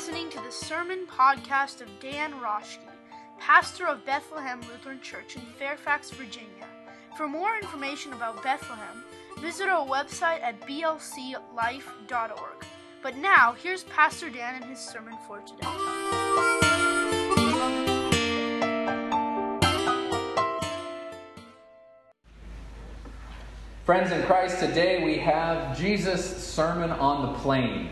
listening to the sermon podcast of Dan Roschke, pastor of Bethlehem Lutheran Church in Fairfax, Virginia. For more information about Bethlehem, visit our website at blclife.org. But now, here's Pastor Dan and his sermon for today. Friends in Christ, today we have Jesus' Sermon on the Plain.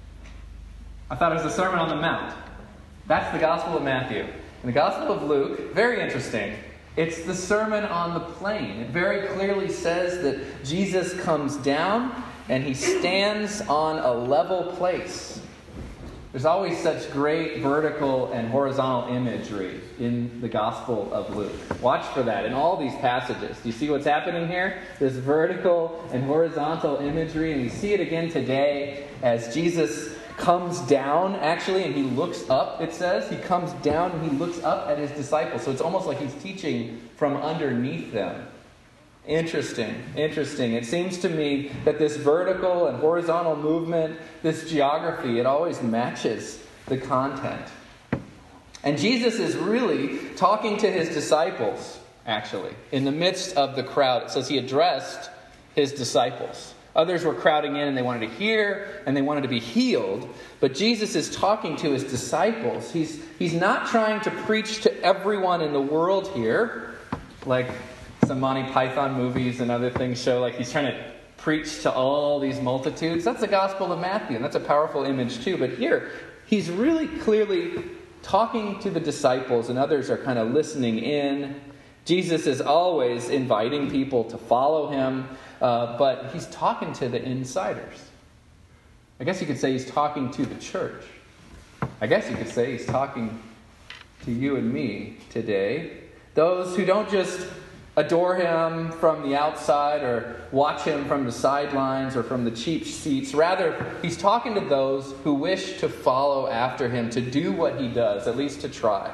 I thought it was the Sermon on the Mount. That's the Gospel of Matthew. In the Gospel of Luke, very interesting, it's the Sermon on the Plain. It very clearly says that Jesus comes down and he stands on a level place. There's always such great vertical and horizontal imagery in the Gospel of Luke. Watch for that in all these passages. Do you see what's happening here? This vertical and horizontal imagery, and we see it again today as Jesus comes down, actually, and he looks up, it says. He comes down and he looks up at his disciples. So it's almost like he's teaching from underneath them. Interesting. It seems to me that this vertical and horizontal movement, this geography, it always matches the content. And Jesus is really talking to his disciples, actually, in the midst of the crowd. It says he addressed his disciples. Others were crowding in and they wanted to hear and they wanted to be healed. But Jesus is talking to his disciples. He's not trying to preach to everyone in the world here, like some Monty Python movies and other things show, like he's trying to preach to all these multitudes. That's the Gospel of Matthew, and that's a powerful image too. But here, he's really clearly talking to the disciples, and others are kind of listening in. Jesus is always inviting people to follow him, but he's talking to the insiders. I guess you could say he's talking to the church. I guess you could say he's talking to you and me today. Those who don't just adore him from the outside or watch him from the sidelines or from the cheap seats. Rather, he's talking to those who wish to follow after him, to do what he does, at least to try.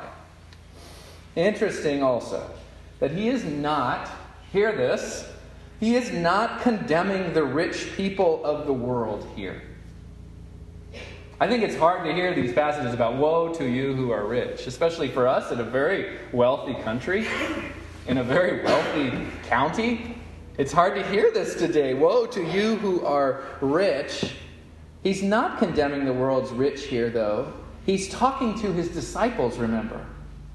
Interesting also that he is not, hear this, he is not condemning the rich people of the world here. I think it's hard to hear these passages about woe to you who are rich, especially for us in a very wealthy country, in a very wealthy county. It's hard to hear this today. Woe to you who are rich. He's not condemning the world's rich here, though. He's talking to his disciples, remember.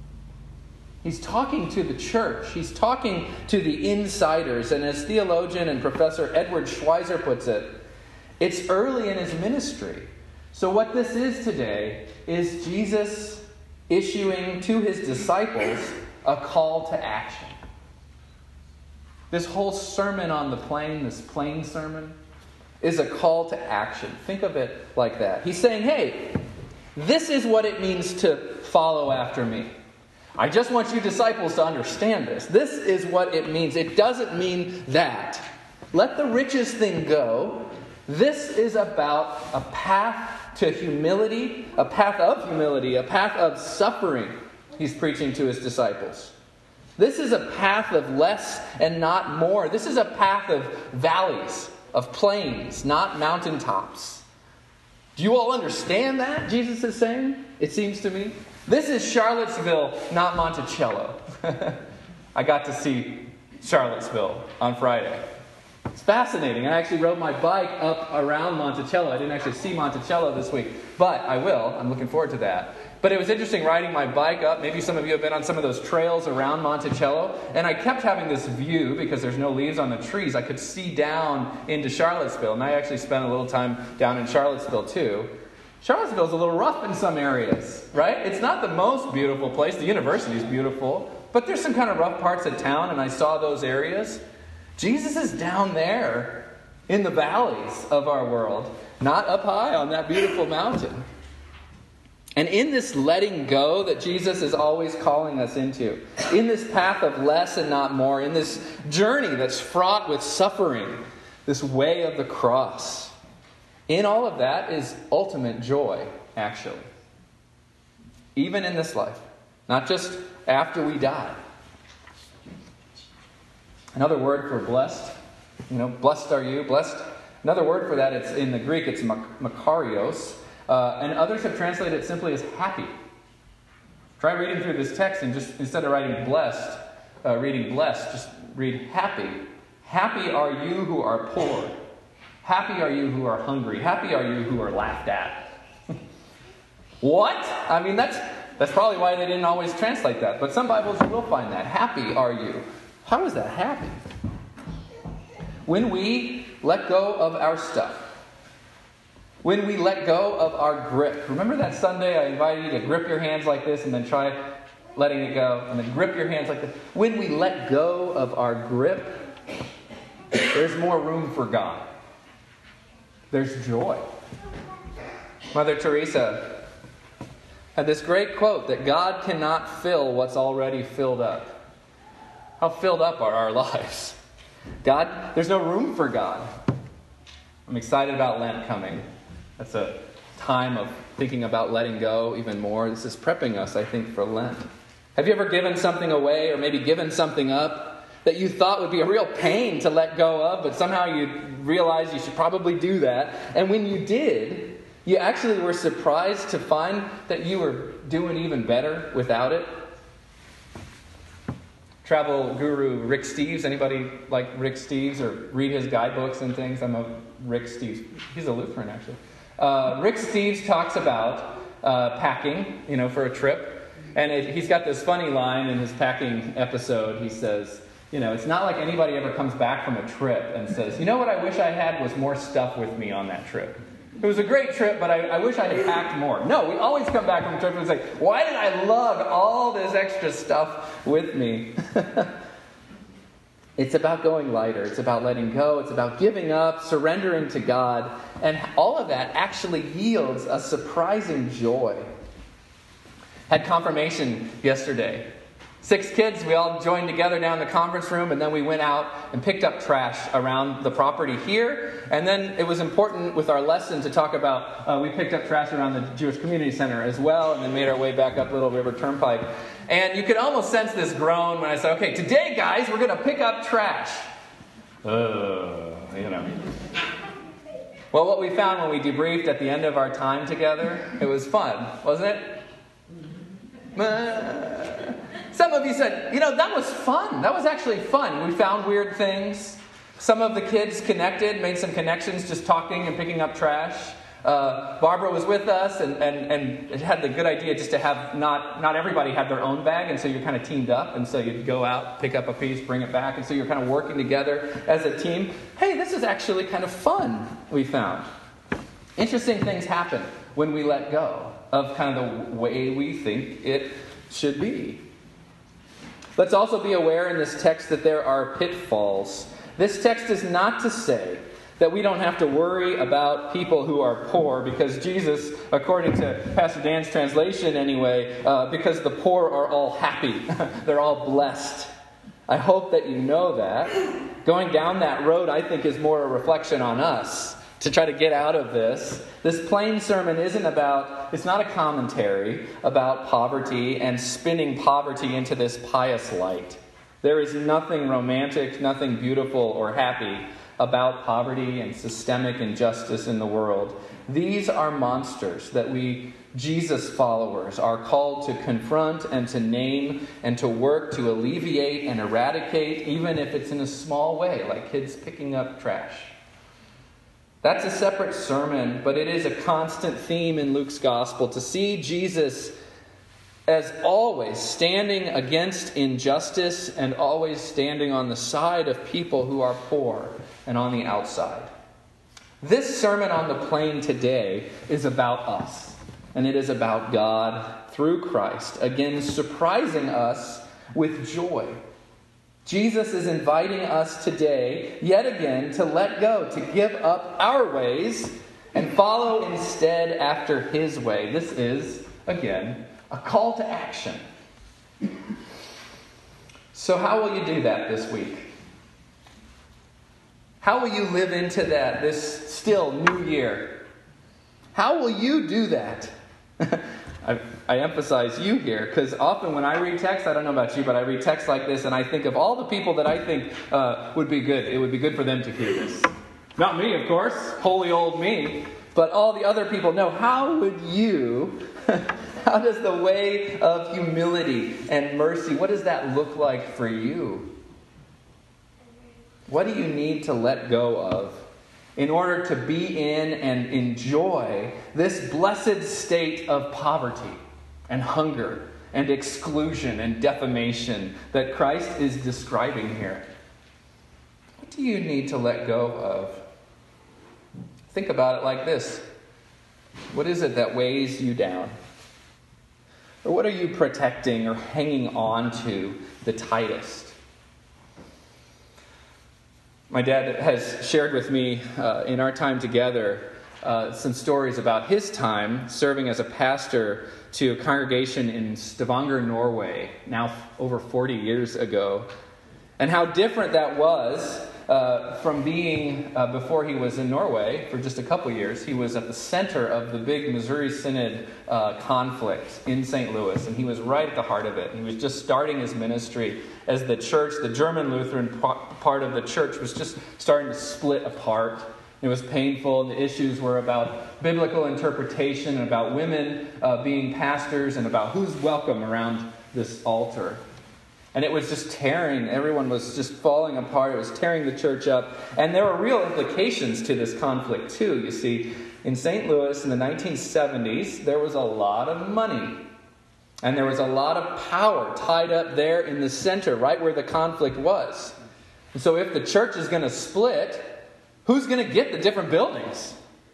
He's talking to the church. He's talking to the insiders. And as theologian and Professor Edward Schweizer puts it, it's early in his ministry. So what this is today is Jesus issuing to his disciples a call to action. This whole Sermon on the Plain, this plain sermon, is a call to action. Think of it like that. He's saying, hey, this is what it means to follow after me. I just want you disciples to understand this. This is what it means. It doesn't mean that. Let the riches thing go. This is about a path to humility, a path of suffering. He's preaching to his disciples. This is a path of less and not more. This is a path of valleys, of plains, not mountaintops. Do you all understand that, Jesus is saying? It seems to me. This is Charlottesville, not Monticello. I got to see Charlottesville on Friday. It's fascinating. I actually rode my bike up around Monticello. I didn't actually see Monticello this week, but I will. I'm looking forward to that. But it was interesting riding my bike up. Maybe some of you have been on some of those trails around Monticello. And I kept having this view, because there's no leaves on the trees. I could see down into Charlottesville. And I actually spent a little time down in Charlottesville too. Charlottesville's a little rough in some areas, right? It's not the most beautiful place. The university's beautiful. But there's some kind of rough parts of town, and I saw those areas. Jesus is down there in the valleys of our world, not up high on that beautiful mountain. And in this letting go that Jesus is always calling us into, in this path of less and not more, in this journey that's fraught with suffering, this way of the cross, in all of that is ultimate joy, actually. Even in this life, not just after we die. Another word for blessed, blessed are you, blessed. Another word for that, it's in the Greek, it's makarios. And others have translated it simply as happy. Try reading through this text and just instead of reading blessed, just read happy. Happy are you who are poor. Happy are you who are hungry. Happy are you who are laughed at. What? I mean, that's probably why they didn't always translate that. But some Bibles you will find that. Happy are you. How is that happy? When we let go of our stuff. When we let go of our grip. Remember that Sunday I invited you to grip your hands like this and then try letting it go. And then grip your hands like this. When we let go of our grip, there's more room for God. There's joy. Mother Teresa had this great quote that God cannot fill what's already filled up. How filled up are our lives? God, there's no room for God. I'm excited about Lent coming. That's a time of thinking about letting go even more. This is prepping us, I think, for Lent. Have you ever given something away or maybe given something up that you thought would be a real pain to let go of, but somehow you realized you should probably do that? And when you did, you actually were surprised to find that you were doing even better without it? Travel guru Rick Steves. Anybody like Rick Steves or read his guidebooks and things? I'm a Rick Steves. He's a Lutheran, actually. Rick Steves talks about packing, for a trip. And he's got this funny line in his packing episode. He says, it's not like anybody ever comes back from a trip and says, what I wish I had was more stuff with me on that trip. It was a great trip, but I wish I had packed more. No, we always come back from a trip and say, why did I lug all this extra stuff with me? It's about going lighter. It's about letting go. It's about giving up, surrendering to God. And all of that actually yields a surprising joy. Had confirmation yesterday. 6 kids, we all joined together down in the conference room, and then we went out and picked up trash around the property here. And then it was important with our lesson to talk about, we picked up trash around the Jewish Community Center as well, and then made our way back up Little River Turnpike. And you could almost sense this groan when I said, okay, today, guys, we're going to pick up trash. Well, what we found when we debriefed at the end of our time together, it was fun, wasn't it? Some of you said, that was fun. That was actually fun. We found weird things. Some of the kids made some connections just talking and picking up trash. Barbara was with us and it had the good idea just to have not everybody had their own bag, and so you're kind of teamed up, and so you'd go out, pick up a piece, bring it back, and so you're kind of working together as a team. Hey, this is actually kind of fun, we found. Interesting things happen when we let go of kind of the way we think it should be. Let's also be aware in this text that there are pitfalls. This text is not to say that we don't have to worry about people who are poor, because Jesus, according to Pastor Dan's translation anyway, because the poor are all happy. They're all blessed. I hope that you know that. Going down that road, I think, is more a reflection on us to try to get out of this. This plain sermon it's not a commentary about poverty and spinning poverty into this pious light. There is nothing romantic, nothing beautiful or happy about poverty and systemic injustice in the world. These are monsters that we, Jesus followers, are called to confront and to name and to work to alleviate and eradicate, even if it's in a small way, like kids picking up trash. That's a separate sermon, but it is a constant theme in Luke's gospel to see Jesus as always standing against injustice and always standing on the side of people who are poor and on the outside. This sermon on the plain today is about us, and it is about God through Christ, again surprising us with joy. Jesus is inviting us today, yet again, to let go, to give up our ways and follow instead after His way. This is, again, a call to action. So how will you do that this week? How will you live into that this still new year? How will you do that? I emphasize you here, because often when I read text, I don't know about you, but I read text like this and I think of all the people that I think would be good. It would be good for them to hear this. Not me, of course. Holy old me. but all the other people know. How would you, how does the way of humility and mercy, what does that look like for you? What do you need to let go of in order to be in and enjoy this blessed state of poverty and hunger and exclusion and defamation that Christ is describing here? What do you need to let go of? Think about it like this. What is it that weighs you down? Or what are you protecting or hanging on to the tightest? My dad has shared with me in our time together some stories about his time serving as a pastor to a congregation in Stavanger, Norway, now over 40 years ago, and how different that was from being, before he was in Norway for just a couple years. He was at the center of the big Missouri Synod conflict in St. Louis, and he was right at the heart of it. He was just starting his ministry as the church, the German Lutheran part of the church, was just starting to split apart. It was painful, and the issues were about biblical interpretation and about women being pastors and about who's welcome around this altar. And it was just tearing. Everyone was just falling apart. It was tearing the church up. And there were real implications to this conflict, too. You see, in St. Louis in the 1970s, there was a lot of money. And there was a lot of power tied up there in the center, right where the conflict was. And so if the church is going to split, who's going to get the different buildings?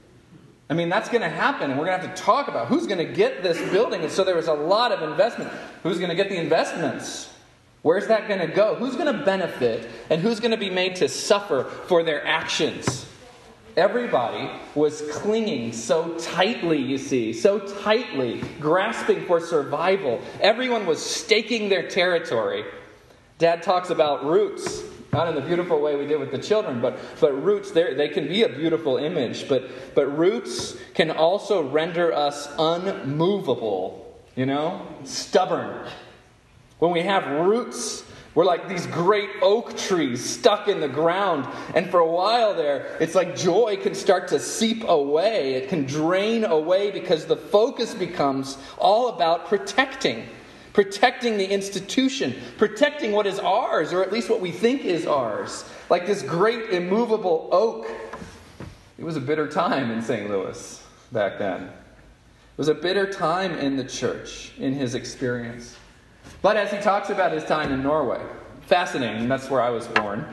I mean, that's going to happen, and we're going to have to talk about who's going to get this building. And so there was a lot of investment. Who's going to get the investments? Where's that going to go? Who's going to benefit, and who's going to be made to suffer for their actions? Everybody was clinging so tightly, you see, so tightly, grasping for survival. Everyone was staking their territory. Dad talks about roots, not in the beautiful way we did with the children, but roots, they can be a beautiful image, but roots can also render us unmovable, stubborn. When we have roots, we're like these great oak trees stuck in the ground. And for a while there, it's like joy can start to seep away. It can drain away because the focus becomes all about protecting the institution, protecting what is ours, or at least what we think is ours. Like this great immovable oak. It was a bitter time in St. Louis back then. It was a bitter time in the church, in his experience. But as he talks about his time in Norway, fascinating, that's where I was born.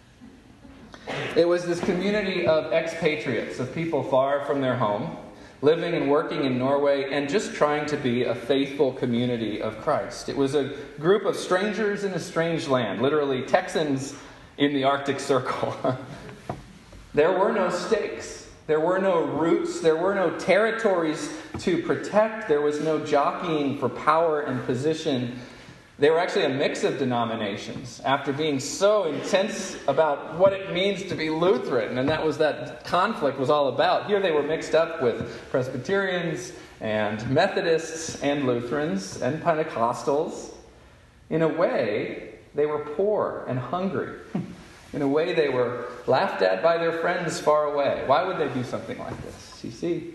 It was this community of expatriates, of people far from their home, living and working in Norway and just trying to be a faithful community of Christ. It was a group of strangers in a strange land, literally Texans in the Arctic Circle. There were no stakes. There were no roots. There were no territories to protect. There was no jockeying for power and position. They were actually a mix of denominations after being so intense about what it means to be Lutheran, and that was that conflict was all about. Here they were mixed up with Presbyterians and Methodists and Lutherans and Pentecostals. In a way, they were poor and hungry. In a way, they were laughed at by their friends far away. Why would they do something like this? You see?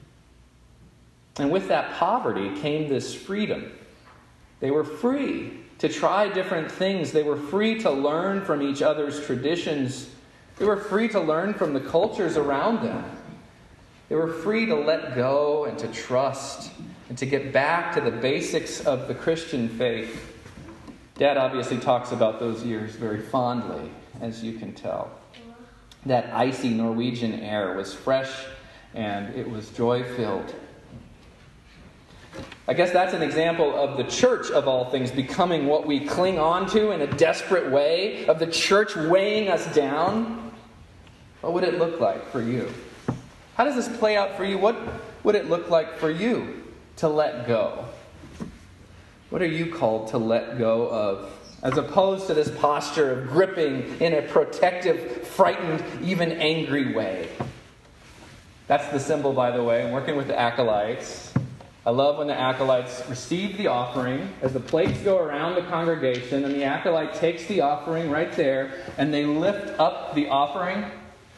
And with that poverty came this freedom. They were free to try different things. They were free to learn from each other's traditions. They were free to learn from the cultures around them. They were free to let go and to trust and to get back to the basics of the Christian faith. Dad obviously talks about those years very fondly, as you can tell. That icy Norwegian air was fresh and it was joy-filled. I guess that's an example of the church, of all things, becoming what we cling on to in a desperate way, of the church weighing us down. What would it look like for you? How does this play out for you? What would it look like for you to let go? What are you called to let go of? As opposed to this posture of gripping in a protective, frightened, even angry way. That's the symbol, by the way. I'm working with the acolytes. I love when the acolytes receive the offering, as the plates go around the congregation, and the acolyte takes the offering right there, and they lift up the offering,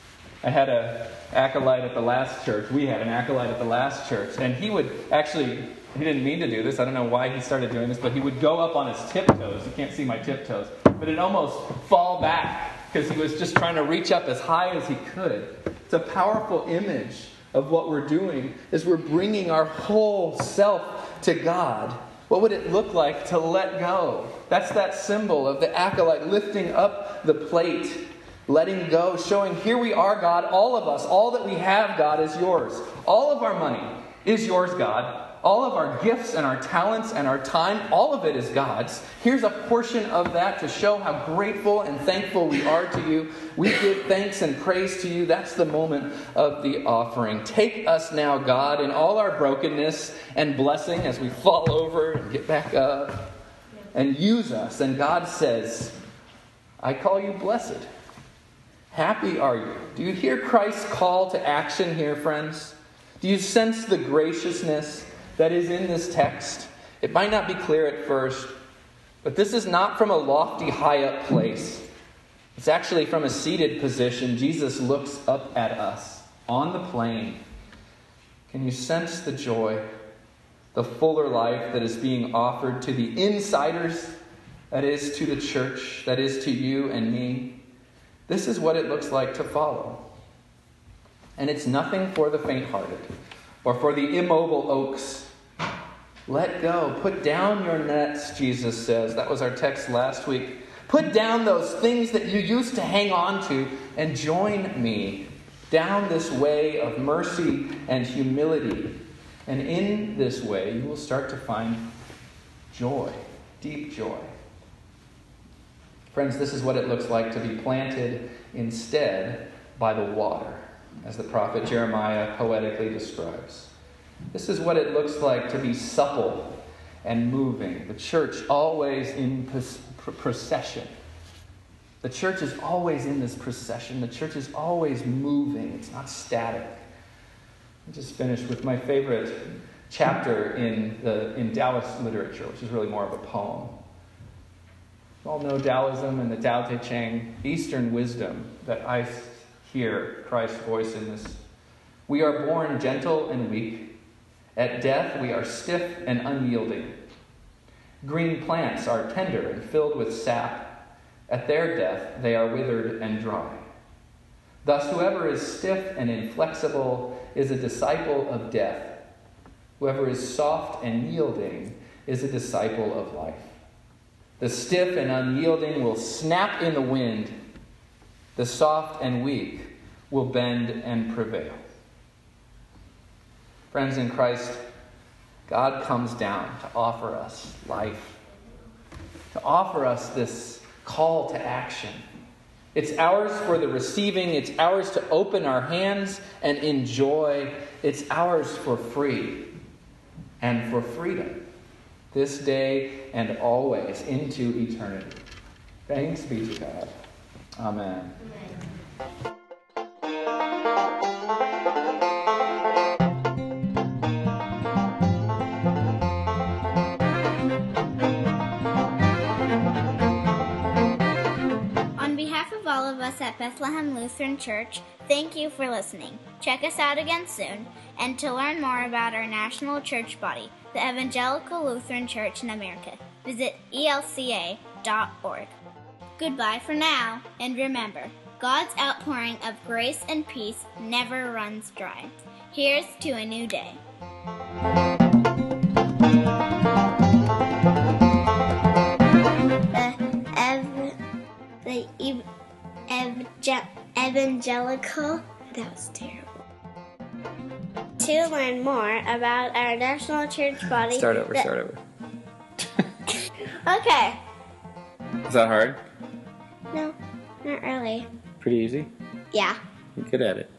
I had an acolyte at the last church. We had an acolyte at the last church. And he would actually, he didn't mean to do this. I don't know why he started doing this, but he would go up on his tiptoes. You can't see my tiptoes. But it'd almost fall back because he was just trying to reach up as high as he could. It's a powerful image of what we're doing is we're bringing our whole self to God. What would it look like to let go? That's that symbol of the acolyte lifting up the plate, letting go, showing, here we are, God, all of us, all that we have, God, is yours. All of our money is yours, God. All of our gifts and our talents and our time, all of it is God's. Here's a portion of that to show how grateful and thankful we are to you. We give thanks and praise to you. That's the moment of the offering. Take us now, God, in all our brokenness and blessing as we fall over and get back up, and use us. And God says, I call you blessed. Happy are you. Do you hear Christ's call to action here, friends? Do you sense the graciousness that is in this text? It might not be clear at first, but this is not from a lofty, high-up place. It's actually from a seated position. Jesus looks up at us on the plain. Can you sense the joy, the fuller life that is being offered to the insiders, that is to the church, that is to you and me? This is what it looks like to follow. And it's nothing for the faint-hearted or for the immobile oaks. Let go. Put down your nets, Jesus says. That was our text last week. Put down those things that you used to hang on to and join me down this way of mercy and humility. And in this way, you will start to find joy, deep joy. Friends, this is what it looks like to be planted instead by the water, as the prophet Jeremiah poetically describes. This is what it looks like to be supple and moving. The church always in procession. The church is always in this procession. The church is always moving. It's not static. I just finished with my favorite chapter in Taoist literature, which is really more of a poem. You all know Taoism and the Tao Te Ching, Eastern wisdom that I hear Christ's voice in this. We are born gentle and weak. At death, we are stiff and unyielding. Green plants are tender and filled with sap. At their death, they are withered and dry. Thus, whoever is stiff and inflexible is a disciple of death. Whoever is soft and yielding is a disciple of life. The stiff and unyielding will snap in the wind. The soft and weak will bend and prevail. Friends in Christ, God comes down to offer us life, to offer us this call to action. It's ours for the receiving. It's ours to open our hands and enjoy. It's ours for free and for freedom, this day and always into eternity. Thanks be to God. Amen. On behalf of all of us at Bethlehem Lutheran Church, thank you for listening. Check us out again soon, and to learn more about our national church body, the Evangelical Lutheran Church in America, visit elca.org. Goodbye for now, and remember, God's outpouring of grace and peace never runs dry. Here's to a new day. Evangelical. That was terrible. To learn more about our national church body. Start over. Okay. Is that hard? No, not really. Pretty easy? Yeah. You're good at it.